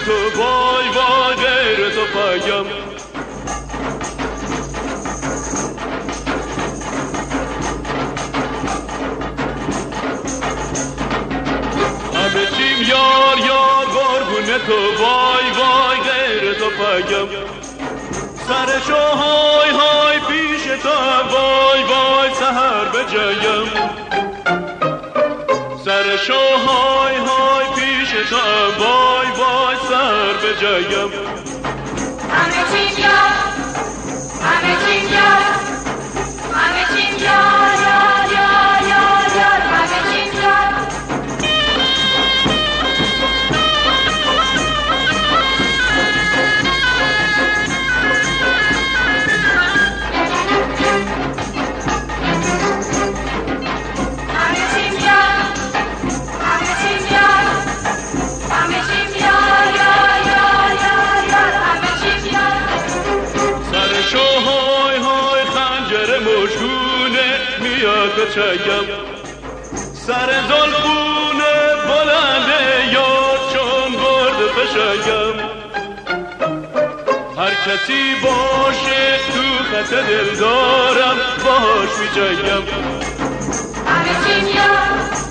تو وای وای غیر تو پایم. همه چیم یار یار قربون تو وای وای غیر تو پایم. سرشو های های پیش تو وای وای سحر بجایم. سرشو های های پیش تو وای وای سحر بجایم. همه چیم یار همه چیم یار همه چیم یار یار یار یار یار همه چیم یار. چایم سر زلفونه بلنده یار چون برد فشایم. هر کسی باشه تو خط دل دارم باش می جایم. همه چیم یار